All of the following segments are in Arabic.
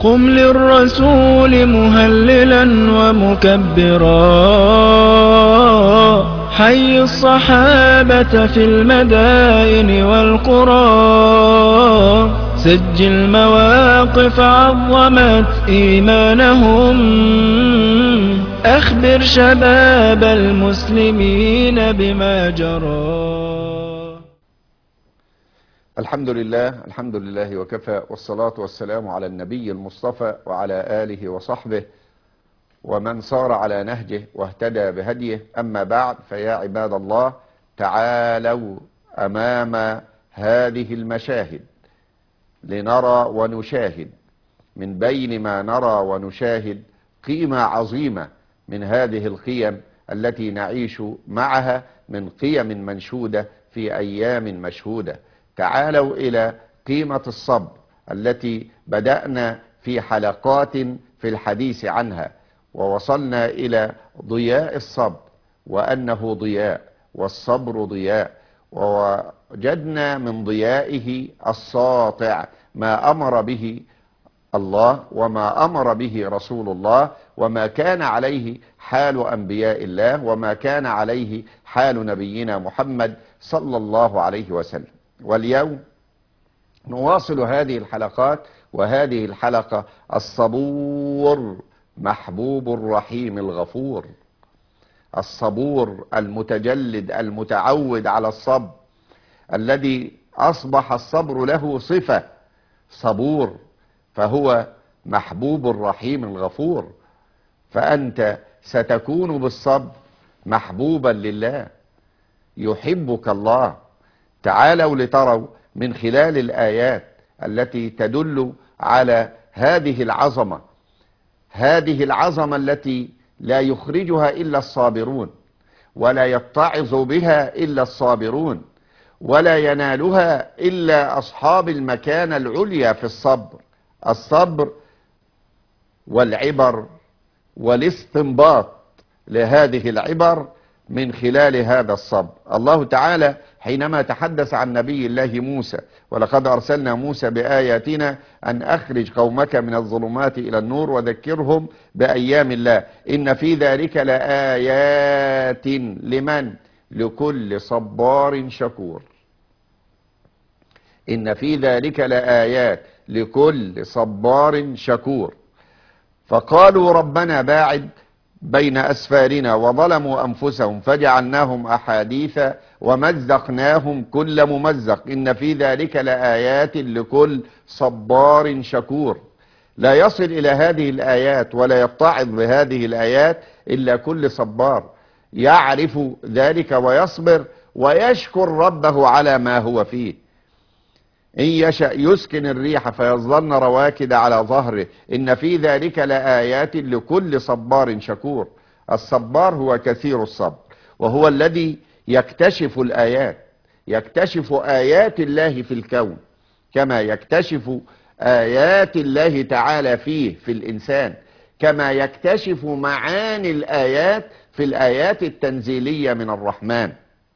قم للرسول مهللا ومكبرا، حي الصحابة في المدائن والقرى، سجل مواقف عظمت إيمانهم، أخبر شباب المسلمين بما جرى. الحمد لله وكفى، والصلاة والسلام على النبي المصطفى وعلى آله وصحبه ومن صار على نهجه واهتدى بهديه. أما بعد، فيا عباد الله، تعالوا أمام هذه المشاهد لنرى ونشاهد من بين ما نرى ونشاهد قيمة عظيمة من هذه القيم التي نعيش معها، من قيم منشودة في أيام مشهودة. تعالوا إلى قيمة الصبر التي بدأنا في حلقات في الحديث عنها، ووصلنا إلى ضياء الصبر، وأنه ضياء والصبر ضياء، ووجدنا من ضيائه الساطع ما أمر به الله وما أمر به رسول الله، وما كان عليه حال أنبياء الله، وما كان عليه حال نبينا محمد صلى الله عليه وسلم. واليوم نواصل هذه الحلقات، وهذه الحلقة الصبور محبوب الرحيم الغفور. الصبور المتجلد المتعود على الصبر، الذي أصبح الصبر له صفة، صبور، فهو محبوب الرحيم الغفور. فأنت ستكون بالصبر محبوبا لله، يحبك الله. تعالوا لتروا من خلال الآيات التي تدل على هذه العظمة التي لا يخرجها إلا الصابرون، ولا يتعظ بها إلا الصابرون، ولا ينالها إلا أصحاب المكانة العليا في الصبر والعبر والاستنباط لهذه العبر من خلال هذا الصبر. الله تعالى حينما تحدث عن نبي الله موسى: ولقد أرسلنا موسى بآياتنا أن أخرج قومك من الظلمات إلى النور وذكرهم بأيام الله، إن في ذلك لآيات لمن؟ لكل صبار شكور. إن في ذلك لآيات لكل صبار شكور. فقالوا ربنا باعد بين أسفارنا وظلموا أنفسهم فجعلناهم أحاديث ومزقناهم كل ممزق، إن في ذلك لآيات لكل صبار شكور. لا يصل إلى هذه الآيات ولا يتعظ بهذه الآيات إلا كل صبار يعرف ذلك ويصبر ويشكر ربه على ما هو فيه. إن يشأ يسكن الريح فيظلن رواكد على ظهره، إن في ذلك لآيات لكل صبار شكور. الصبار هو كثير الصبر، وهو الذي يكتشف الآيات، يكتشف آيات الله في الكون، كما يكتشف آيات الله تعالى فيه في الإنسان، كما يكتشف معاني الآيات في الآيات التنزيلية من الرحمن.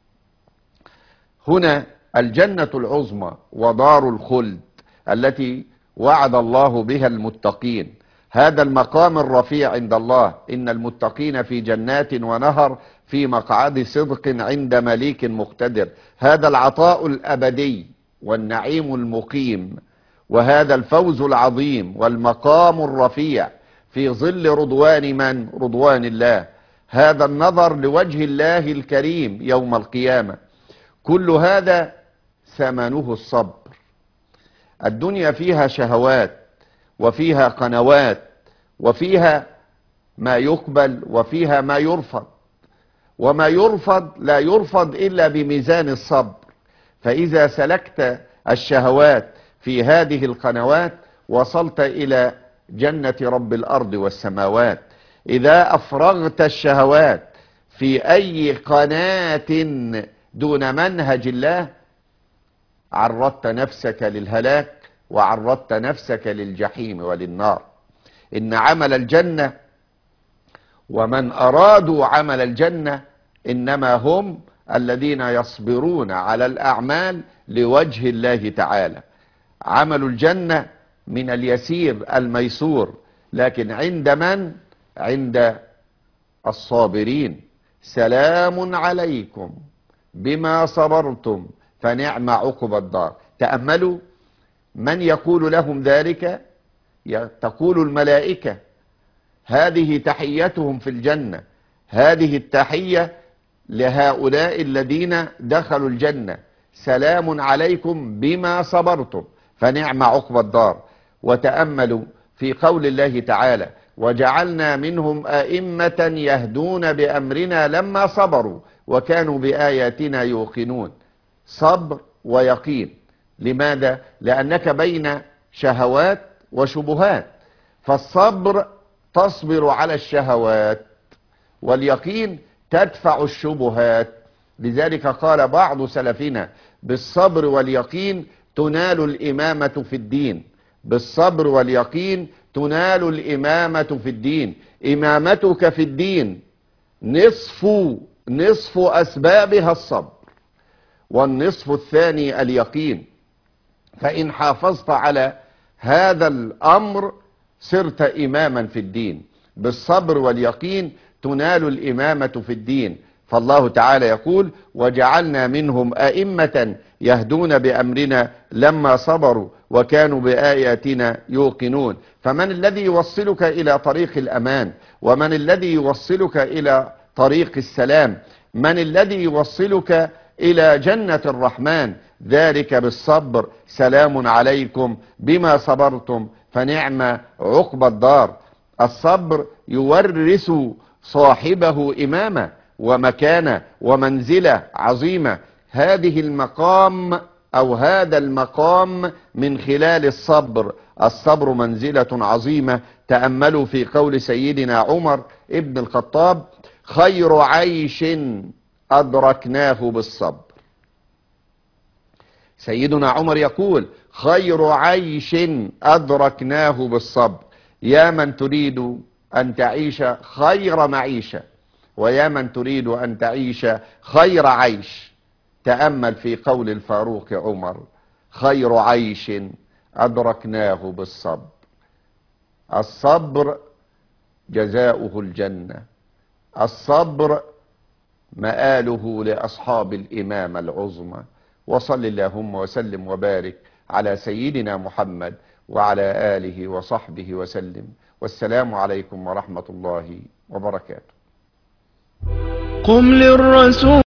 هنا الجنة العظمى ودار الخلد التي وعد الله بها المتقين، هذا المقام الرفيع عند الله. إن المتقين في جنات ونهر في مقعد صدق عند مليك مقتدر. هذا العطاء الأبدي والنعيم المقيم، وهذا الفوز العظيم والمقام الرفيع في ظل رضوان من؟ رضوان الله. هذا النظر لوجه الله الكريم يوم القيامة. كل هذا ثمنه الصبر. الدنيا فيها شهوات، وفيها قنوات، وفيها ما يقبل وفيها ما يرفض، وما يرفض لا يرفض إلا بميزان الصبر. فإذا سلكت الشهوات في هذه القنوات وصلت إلى جنة رب الأرض والسماوات. إذا أفرغت الشهوات في أي قناة دون منهج الله عرضت نفسك للهلاك، وعرضت نفسك للجحيم وللنار. إن عمل الجنة ومن أرادوا عمل الجنة إنما هم الذين يصبرون على الأعمال لوجه الله تعالى. عمل الجنة من اليسير الميسور، لكن عند من؟ عند الصابرين. سلام عليكم بما صبرتم فنعم عقبى الدار. تأملوا من يقول لهم ذلك. تقول الملائكة هذه تحيتهم في الجنة، هذه التحية لهؤلاء الذين دخلوا الجنة، سلام عليكم بما صبرتم فنعم عقبى الدار. وتأملوا في قول الله تعالى وجعلنا منهم أئمة يهدون بأمرنا لما صبروا وكانوا بآياتنا يوقنون. صبر ويقين. لماذا؟ لأنك بين شهوات وشبهات، فالصبر تصبر على الشهوات، واليقين تدفع الشبهات. لذلك قال بعض سلفنا بالصبر واليقين تنال الإمامة في الدين. بالصبر واليقين تنال الإمامة في الدين. إمامتك في الدين نصف أسبابها الصبر، والنصف الثاني اليقين. فإن حافظت على هذا الأمر صرت إماما في الدين. بالصبر واليقين تنال الإمامة في الدين. فالله تعالى يقول وجعلنا منهم أئمة يهدون بأمرنا لما صبروا وكانوا بآياتنا يوقنون. فمن الذي يوصلك إلى طريق الأمان؟ ومن الذي يوصلك إلى طريق السلام؟ من الذي يوصلك إلى جنة الرحمن؟ ذلك بالصبر. سلام عليكم بما صبرتم فنعم عقبى الدار. الصبر يورث صاحبه إمامة ومكانة ومنزلة عظيمة. هذه المقام أو هذا المقام من خلال الصبر. الصبر منزلة عظيمة. تأملوا في قول سيدنا عمر ابن الخطاب خير عيش أدركناه بالصبر. سيدنا عمر يقول خير عيش أدركناه بالصبر. يا من تريد أن تعيش خير معيشة، ويا من تريد أن تعيش خير عيش، تأمل في قول الفاروق عمر خير عيش أدركناه بالصبر. الصبر جزاؤه الجنة. الصبر مآله لأصحاب الإمامة العظمى. وصل اللهم وسلم وبارك على سيدنا محمد وعلى آله وصحبه وسلم. والسلام عليكم ورحمة الله وبركاته. قم للرسول